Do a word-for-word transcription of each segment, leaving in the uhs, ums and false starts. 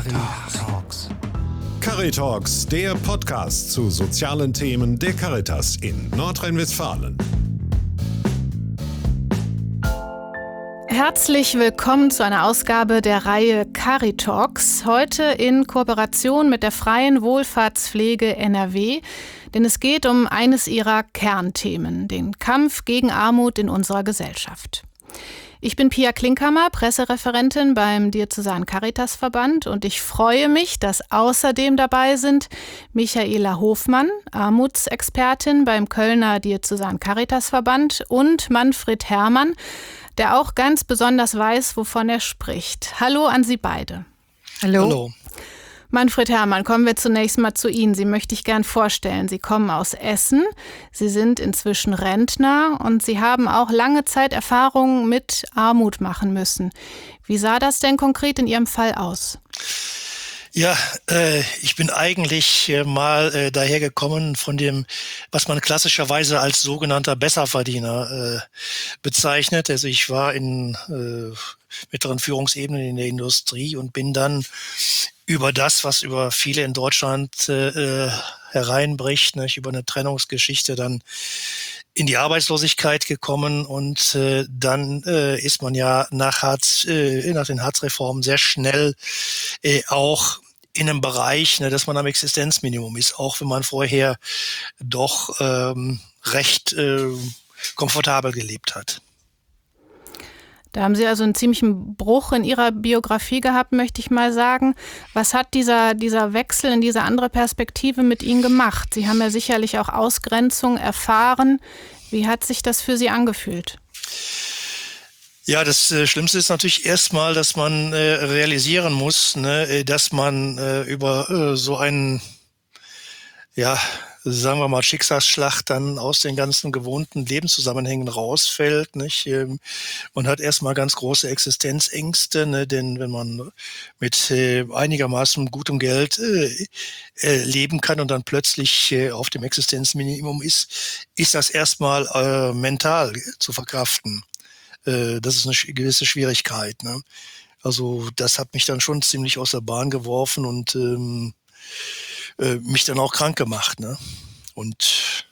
Caritalks. Caritalks, der Podcast zu sozialen Themen der Caritas in Nordrhein-Westfalen. Herzlich willkommen zu einer Ausgabe der Reihe Caritalks, heute in Kooperation mit der Freien Wohlfahrtspflege N R W, denn es geht um eines ihrer Kernthemen, den Kampf gegen Armut in unserer Gesellschaft. Ich bin Pia Klinkhammer, Pressereferentin beim Diözesanen Caritasverband, und ich freue mich, dass außerdem dabei sind Michaela Hofmann, Armutsexpertin beim Kölner Diözesanen Caritasverband, und Manfred Herrmann, der auch ganz besonders weiß, wovon er spricht. Hallo an Sie beide. Hallo. Hallo. Manfred Herrmann, kommen wir zunächst mal zu Ihnen. Sie möchte ich gern vorstellen. Sie kommen aus Essen, Sie sind inzwischen Rentner und Sie haben auch lange Zeit Erfahrungen mit Armut machen müssen. Wie sah das denn konkret in Ihrem Fall aus? Ja, äh, ich bin eigentlich äh, mal äh, dahergekommen von dem, was man klassischerweise als sogenannter Besserverdiener äh, bezeichnet. Also ich war in äh, mittleren Führungsebenen in der Industrie und bin dann über das, was über viele in Deutschland äh, hereinbricht, nicht, über eine Trennungsgeschichte dann in die Arbeitslosigkeit gekommen, und äh, dann äh, ist man ja nach Hartz, äh, nach den Hartz-Reformen sehr schnell äh, auch in einem Bereich, ne, dass man am Existenzminimum ist, auch wenn man vorher doch ähm, recht äh, komfortabel gelebt hat. Da haben Sie also einen ziemlichen Bruch in Ihrer Biografie gehabt, möchte ich mal sagen. Was hat dieser, dieser Wechsel in diese andere Perspektive mit Ihnen gemacht? Sie haben ja sicherlich auch Ausgrenzung erfahren. Wie hat sich das für Sie angefühlt? Ja, das äh, Schlimmste ist natürlich erstmal, dass man äh, realisieren muss, ne, dass man äh, über äh, so einen, ja, sagen wir mal, Schicksalsschlag dann aus den ganzen gewohnten Lebenszusammenhängen rausfällt, nicht? Man hat erstmal ganz große Existenzängste, ne? Denn wenn man mit äh, einigermaßen gutem Geld äh, äh, leben kann und dann plötzlich äh, auf dem Existenzminimum ist, ist das erstmal äh, mental zu verkraften. Äh, das ist eine sch- gewisse Schwierigkeit, ne? Also das hat mich dann schon ziemlich aus der Bahn geworfen und ähm, mich dann auch krank gemacht, ne? Und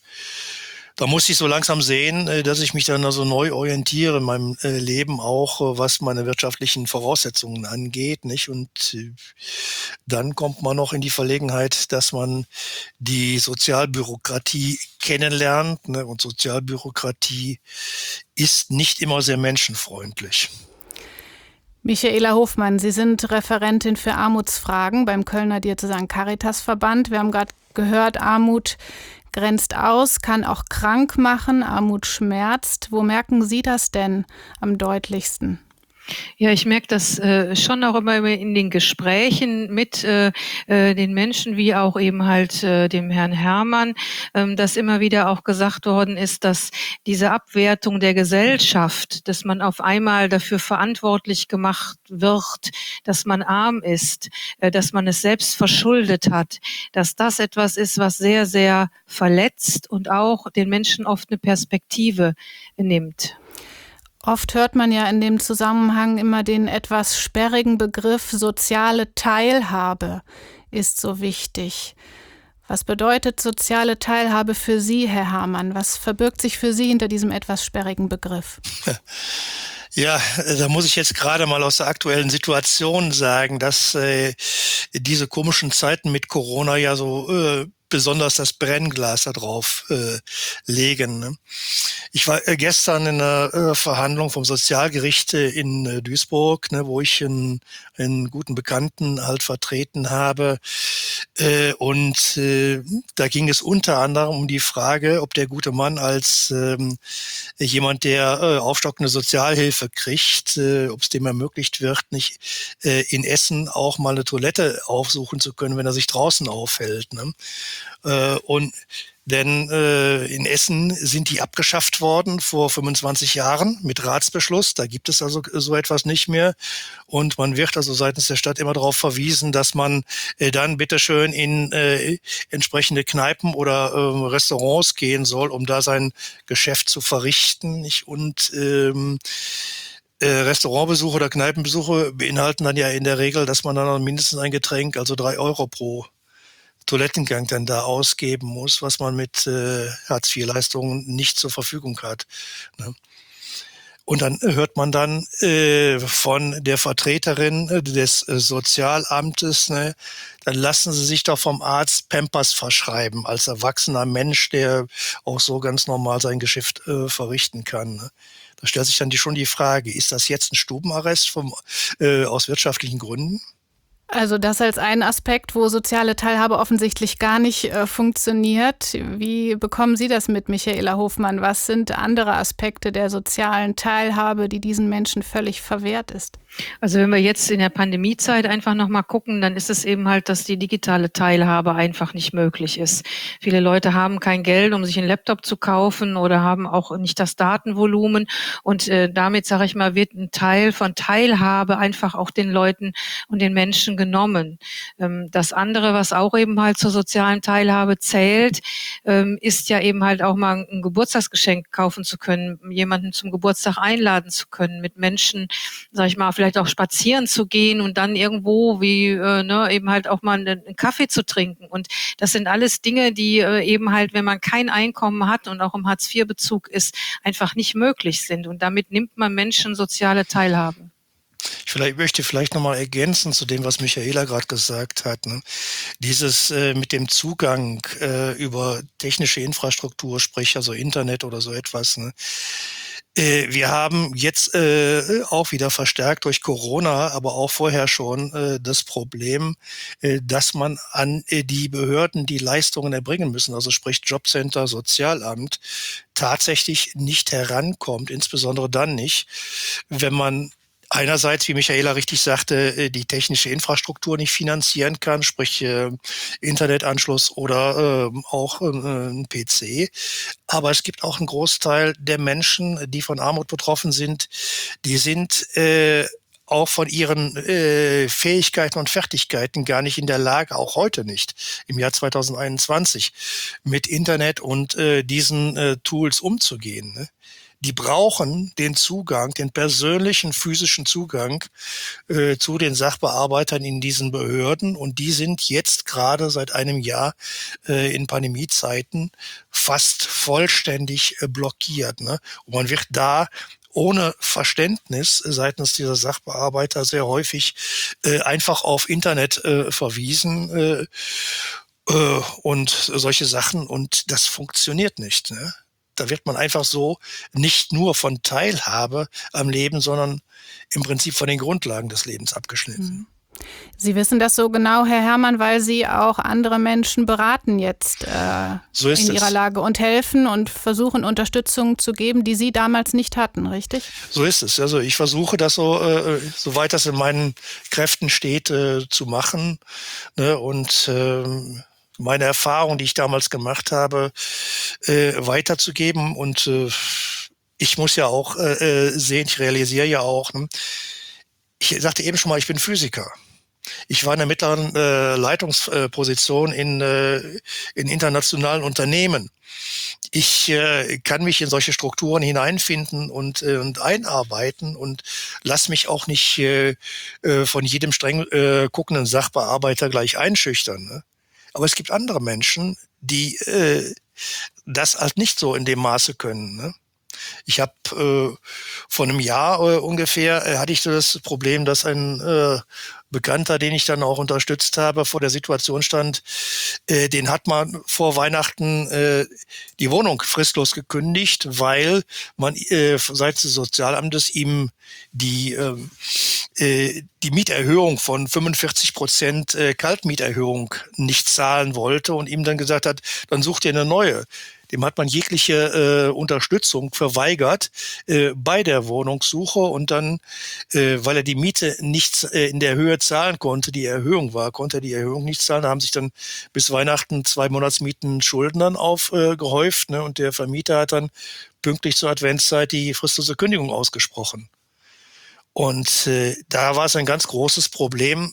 da muss ich so langsam sehen, dass ich mich dann also neu orientiere in meinem Leben, auch was meine wirtschaftlichen Voraussetzungen angeht, nicht? Und dann kommt man noch in die Verlegenheit, dass man die Sozialbürokratie kennenlernt, ne? Und Sozialbürokratie ist nicht immer sehr menschenfreundlich. Michaela Hofmann, Sie sind Referentin für Armutsfragen beim Kölner Diözesanen Caritasverband. Wir haben gerade gehört, Armut grenzt aus, kann auch krank machen, Armut schmerzt. Wo merken Sie das denn am deutlichsten? Ja, ich merke das äh, schon auch immer in den Gesprächen mit äh, äh, den Menschen, wie auch eben halt äh, dem Herrn Herrmann, ähm, dass immer wieder auch gesagt worden ist, dass diese Abwertung der Gesellschaft, dass man auf einmal dafür verantwortlich gemacht wird, dass man arm ist, äh, dass man es selbst verschuldet hat, dass das etwas ist, was sehr, sehr verletzt und auch den Menschen oft eine Perspektive nimmt. Oft hört man ja in dem Zusammenhang immer den etwas sperrigen Begriff soziale Teilhabe ist so wichtig. Was bedeutet soziale Teilhabe für Sie, Herr Herrmann? Was verbirgt sich für Sie hinter diesem etwas sperrigen Begriff? Ja, da muss ich jetzt gerade mal aus der aktuellen Situation sagen, dass äh, diese komischen Zeiten mit Corona ja so äh, besonders das Brennglas da drauf äh, legen. Ne? Ich war äh, gestern in einer äh, Verhandlung vom Sozialgericht äh, in äh, Duisburg, ne, wo ich einen, einen guten Bekannten halt vertreten habe. Äh, und äh, da ging es unter anderem um die Frage, ob der gute Mann als ähm, jemand, der äh, aufstockende Sozialhilfe kriegt, äh, ob es dem ermöglicht wird, nicht äh, in Essen auch mal eine Toilette aufsuchen zu können, wenn er sich draußen aufhält. Ne? Äh, und denn äh, in Essen sind die abgeschafft worden vor fünfundzwanzig Jahren mit Ratsbeschluss. Da gibt es also so etwas nicht mehr. Und man wird also seitens der Stadt immer darauf verwiesen, dass man äh, dann bitteschön in äh, entsprechende Kneipen oder äh, Restaurants gehen soll, um da sein Geschäft zu verrichten. Nicht? Und ähm, äh, Restaurantbesuche oder Kneipenbesuche beinhalten dann ja in der Regel, dass man dann mindestens ein Getränk, also drei Euro pro Toilettengang dann da ausgeben muss, was man mit äh, Hartz-vier-Leistungen nicht zur Verfügung hat. Ne? Und dann hört man dann äh, von der Vertreterin äh, des äh, Sozialamtes, ne, dann lassen Sie sich doch vom Arzt Pampers verschreiben, als erwachsener Mensch, der auch so ganz normal sein Geschäft äh, verrichten kann. Ne? Da stellt sich dann die, schon die Frage, ist das jetzt ein Stubenarrest vom, äh, aus wirtschaftlichen Gründen? Also das als ein Aspekt, wo soziale Teilhabe offensichtlich gar nicht äh, funktioniert. Wie bekommen Sie das mit, Michaela Hofmann? Was sind andere Aspekte der sozialen Teilhabe, die diesen Menschen völlig verwehrt ist? Also wenn wir jetzt in der Pandemiezeit einfach nochmal gucken, dann ist es eben halt, dass die digitale Teilhabe einfach nicht möglich ist. Viele Leute haben kein Geld, um sich einen Laptop zu kaufen oder haben auch nicht das Datenvolumen. Und äh, damit, sage ich mal, wird ein Teil von Teilhabe einfach auch den Leuten und den Menschen genommen. Ähm, das andere, was auch eben halt zur sozialen Teilhabe zählt, ähm, ist ja eben halt auch mal ein Geburtstagsgeschenk kaufen zu können, jemanden zum Geburtstag einladen zu können, mit Menschen, sage ich mal, vielleicht auch spazieren zu gehen und dann irgendwo wie äh, ne, eben halt auch mal einen, einen Kaffee zu trinken. Und das sind alles Dinge, die äh, eben halt, wenn man kein Einkommen hat und auch im Hartz-vier-Bezug ist, einfach nicht möglich sind. Und damit nimmt man Menschen soziale Teilhabe. Ich vielleicht, möchte vielleicht nochmal ergänzen zu dem, was Michaela gerade gesagt hat. Ne? Dieses äh, mit dem Zugang äh, über technische Infrastruktur, sprich also Internet oder so etwas. Ne? Äh, wir haben jetzt äh, auch wieder verstärkt durch Corona, aber auch vorher schon äh, das Problem, äh, dass man an äh, die Behörden, die Leistungen erbringen müssen, also sprich Jobcenter, Sozialamt, tatsächlich nicht herankommt, insbesondere dann nicht, wenn man einerseits, wie Michaela richtig sagte, die technische Infrastruktur nicht finanzieren kann, sprich äh, Internetanschluss oder äh, auch äh, ein P C. Aber es gibt auch einen Großteil der Menschen, die von Armut betroffen sind, die sind äh, auch von ihren äh, Fähigkeiten und Fertigkeiten gar nicht in der Lage, auch heute nicht, im Jahr zweitausendeinundzwanzig, mit Internet und äh, diesen äh, Tools umzugehen. Ne? Die brauchen den Zugang, den persönlichen, physischen Zugang äh, zu den Sachbearbeitern in diesen Behörden. Und die sind jetzt gerade seit einem Jahr äh, in Pandemiezeiten fast vollständig äh, blockiert. Ne? Und man wird da ohne Verständnis seitens dieser Sachbearbeiter sehr häufig äh, einfach auf Internet äh, verwiesen äh, äh, und solche Sachen. Und das funktioniert nicht, ne? Da wird man einfach so nicht nur von Teilhabe am Leben, sondern im Prinzip von den Grundlagen des Lebens abgeschnitten. Sie wissen das so genau, Herr Herrmann, weil Sie auch andere Menschen beraten jetzt äh, so ist in es. ihrer Lage und helfen und versuchen, Unterstützung zu geben, die Sie damals nicht hatten, richtig? So ist es. Also ich versuche das so, äh, soweit das in meinen Kräften steht, äh, zu machen. Ne? Und ähm, meine Erfahrung, die ich damals gemacht habe, äh, weiterzugeben. Und äh, ich muss ja auch äh, sehen, ich realisiere ja auch, ne? Ich sagte eben schon mal, ich bin Physiker. Ich war in der mittleren äh, Leitungsposition in, äh, in internationalen Unternehmen. Ich äh, kann mich in solche Strukturen hineinfinden und, äh, und einarbeiten und lasse mich auch nicht äh, äh, von jedem streng äh, guckenden Sachbearbeiter gleich einschüchtern. Ne? Aber es gibt andere Menschen, die äh, das halt nicht so in dem Maße können. Ne? Ich habe äh, vor einem Jahr äh, ungefähr äh, hatte ich so das Problem, dass ein äh, Bekannter, den ich dann auch unterstützt habe, vor der Situation stand, äh, den hat man vor Weihnachten äh, die Wohnung fristlos gekündigt, weil man äh, seitens des Sozialamtes ihm die äh, äh, die Mieterhöhung von fünfundvierzig Prozent äh, Kaltmieterhöhung nicht zahlen wollte und ihm dann gesagt hat, dann such dir eine neue. Dem hat man jegliche äh, Unterstützung verweigert äh, bei der Wohnungssuche und dann, äh, weil er die Miete nicht äh, in der Höhe zahlen konnte, die Erhöhung war, konnte er die Erhöhung nicht zahlen. Da haben sich dann bis Weihnachten zwei Monatsmieten Schulden dann aufgehäuft, äh, ne? Und der Vermieter hat dann pünktlich zur Adventszeit die fristlose Kündigung ausgesprochen. Und äh, da war es ein ganz großes Problem,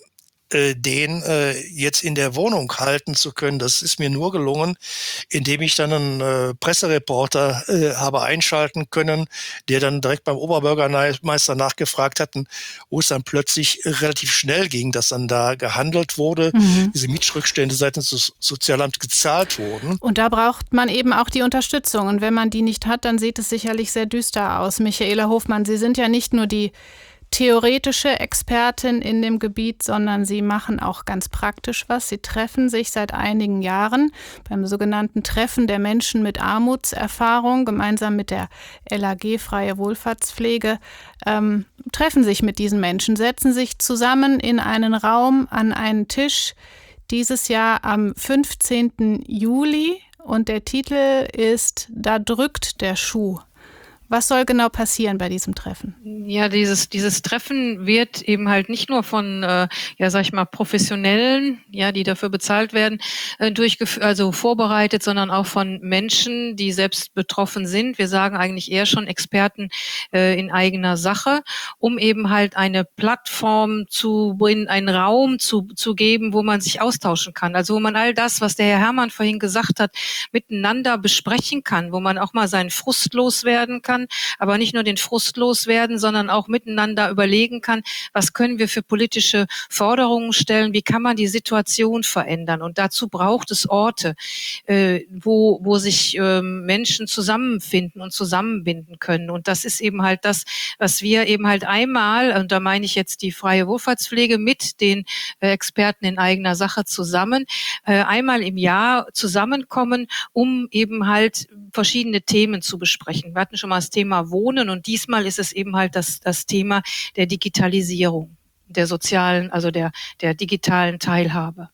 äh, den äh, jetzt in der Wohnung halten zu können. Das ist mir nur gelungen, indem ich dann einen äh, Pressereporter äh, habe einschalten können, der dann direkt beim Oberbürgermeister nachgefragt hat, wo es dann plötzlich relativ schnell ging, dass dann da gehandelt wurde, mhm. diese Mietschrückstände seitens des Sozialamts gezahlt wurden. Und da braucht man eben auch die Unterstützung. Und wenn man die nicht hat, dann sieht es sicherlich sehr düster aus. Michaela Hofmann, Sie sind ja nicht nur die theoretische Expertin in dem Gebiet, sondern Sie machen auch ganz praktisch was. Sie treffen sich seit einigen Jahren beim sogenannten Treffen der Menschen mit Armutserfahrung, gemeinsam mit der L A G Freie Wohlfahrtspflege, ähm, treffen sich mit diesen Menschen, setzen sich zusammen in einen Raum an einen Tisch, dieses Jahr am fünfzehnten Juli, und der Titel ist „Da drückt der Schuh". Was soll genau passieren bei diesem Treffen? Ja, dieses dieses Treffen wird eben halt nicht nur von, äh, ja, sag ich mal, Professionellen, ja, die dafür bezahlt werden, äh, durchgeführt, also vorbereitet, sondern auch von Menschen, die selbst betroffen sind. Wir sagen eigentlich eher schon Experten äh, in eigener Sache, um eben halt eine Plattform zu bringen, einen Raum zu zu geben, wo man sich austauschen kann. Also wo man all das, was der Herr Herrmann vorhin gesagt hat, miteinander besprechen kann, wo man auch mal seinen Frust loswerden kann, aber nicht nur den Frust loswerden, sondern auch miteinander überlegen kann, was können wir für politische Forderungen stellen, wie kann man die Situation verändern. Und dazu braucht es Orte, äh, wo, wo sich äh, Menschen zusammenfinden und zusammenbinden können. Und das ist eben halt das, was wir eben halt einmal, und da meine ich jetzt die Freie Wohlfahrtspflege mit den äh, Experten in eigener Sache zusammen, äh, einmal im Jahr zusammenkommen, um eben halt verschiedene Themen zu besprechen. Wir hatten schon mal das Thema Wohnen und diesmal ist es eben halt das, das Thema der Digitalisierung, der sozialen, also der, der digitalen Teilhabe.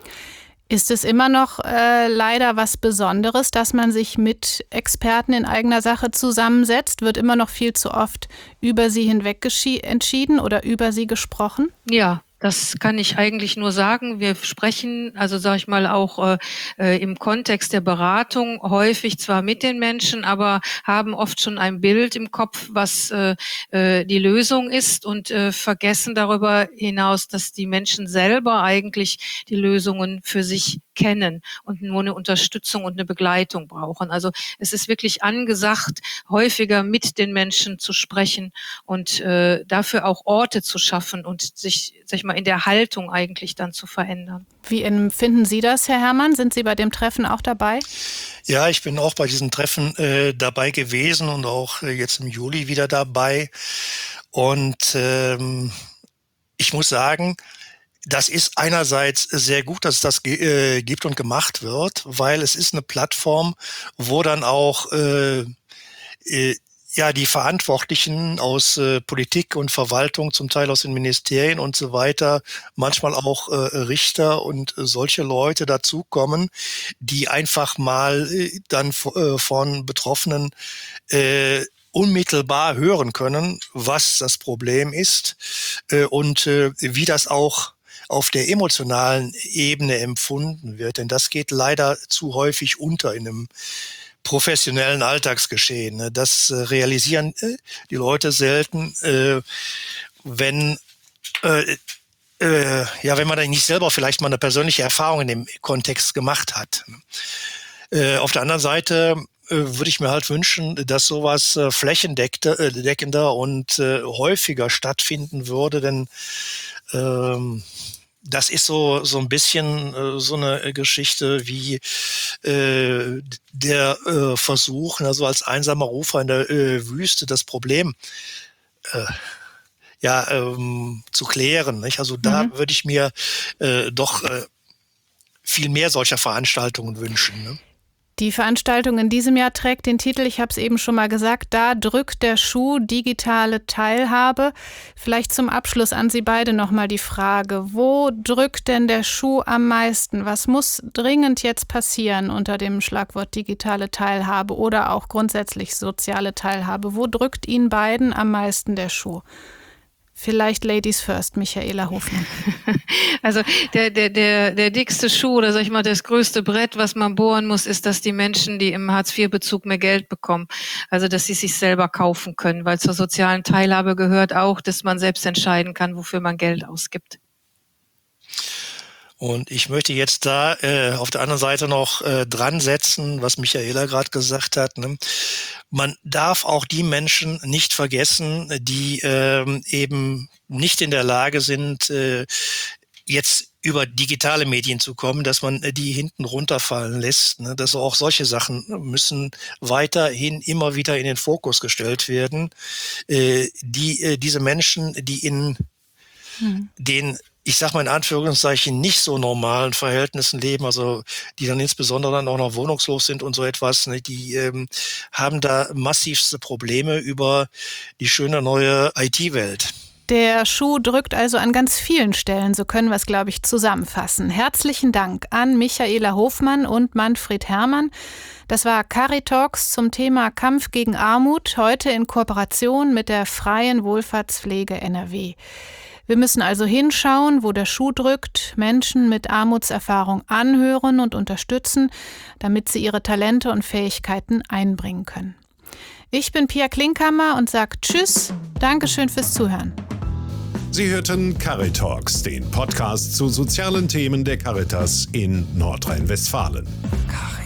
Ist es immer noch äh, leider was Besonderes, dass man sich mit Experten in eigener Sache zusammensetzt? Wird immer noch viel zu oft über sie hinweg entschieden oder über sie gesprochen? Ja. Das kann ich eigentlich nur sagen. Wir sprechen, also sage ich mal, auch äh, im Kontext der Beratung häufig zwar mit den Menschen, aber haben oft schon ein Bild im Kopf, was äh, die Lösung ist, und äh, vergessen darüber hinaus, dass die Menschen selber eigentlich die Lösungen für sich kennen und nur eine Unterstützung und eine Begleitung brauchen. Also es ist wirklich angesagt, häufiger mit den Menschen zu sprechen und äh, dafür auch Orte zu schaffen und sich, sag ich mal, in der Haltung eigentlich dann zu verändern. Wie empfinden Sie das, Herr Herrmann? Sind Sie bei dem Treffen auch dabei? Ja, ich bin auch bei diesem Treffen äh, dabei gewesen und auch äh, jetzt im Juli wieder dabei. Und ähm, ich muss sagen, das ist einerseits sehr gut, dass es das äh, gibt und gemacht wird, weil es ist eine Plattform, wo dann auch äh, äh, ja die Verantwortlichen aus äh, Politik und Verwaltung, zum Teil aus den Ministerien und so weiter, manchmal auch äh, Richter und äh, solche Leute dazukommen, die einfach mal äh, dann äh, von Betroffenen äh, unmittelbar hören können, was das Problem ist äh, und äh, wie das auch auf der emotionalen Ebene empfunden wird. Denn das geht leider zu häufig unter in einem professionellen Alltagsgeschehen. Das realisieren die Leute selten, wenn äh, äh, ja, wenn man dann nicht selber vielleicht mal eine persönliche Erfahrung in dem Kontext gemacht hat. Äh, auf der anderen Seite äh, würde ich mir halt wünschen, dass sowas äh, flächendeckender und äh, häufiger stattfinden würde, denn ähm, das ist so so ein bisschen äh, so eine Geschichte wie äh, der äh, Versuch, also als einsamer Rufer in der äh, Wüste das Problem äh, ja ähm, zu klären. Nicht? Also da mhm. würde ich mir äh, doch äh, viel mehr solcher Veranstaltungen wünschen. Ne? Die Veranstaltung in diesem Jahr trägt den Titel, ich habe es eben schon mal gesagt, "Da drückt der Schuh, digitale Teilhabe". Vielleicht zum Abschluss an Sie beide nochmal die Frage, wo drückt denn der Schuh am meisten? Was muss dringend jetzt passieren unter dem Schlagwort digitale Teilhabe oder auch grundsätzlich soziale Teilhabe? Wo drückt Ihnen beiden am meisten der Schuh? Vielleicht Ladies first, Michaela Hofmann. Also der, der, der, der dickste Schuh oder sag ich mal das größte Brett, was man bohren muss, ist, dass die Menschen, die im Hartz vier Bezug mehr Geld bekommen, also dass sie sich selber kaufen können, weil zur sozialen Teilhabe gehört auch, dass man selbst entscheiden kann, wofür man Geld ausgibt. Und ich möchte jetzt da äh, auf der anderen Seite noch äh, dran setzen, was Michaela gerade gesagt hat. Ne? Man darf auch die Menschen nicht vergessen, die ähm, eben nicht in der Lage sind, äh, jetzt über digitale Medien zu kommen, dass man die hinten runterfallen lässt. Ne? Dass auch solche Sachen müssen weiterhin immer wieder in den Fokus gestellt werden. Äh, die, äh, diese Menschen, die in hm. den, ich sag mal in Anführungszeichen, nicht so normalen Verhältnissen leben, also die dann insbesondere dann auch noch wohnungslos sind und so etwas, ne? Die ähm, haben da massivste Probleme über die schöne neue I T-Welt. Der Schuh drückt also an ganz vielen Stellen, so können wir es, glaube ich, zusammenfassen. Herzlichen Dank an Michaela Hofmann und Manfred Herrmann. Das war Caritalks zum Thema Kampf gegen Armut, heute in Kooperation mit der Freien Wohlfahrtspflege N R W. Wir müssen also hinschauen, wo der Schuh drückt, Menschen mit Armutserfahrung anhören und unterstützen, damit sie ihre Talente und Fähigkeiten einbringen können. Ich bin Pia Klinkhammer und sage Tschüss, Dankeschön fürs Zuhören. Sie hörten Caritalks, den Podcast zu sozialen Themen der Caritas in Nordrhein-Westfalen.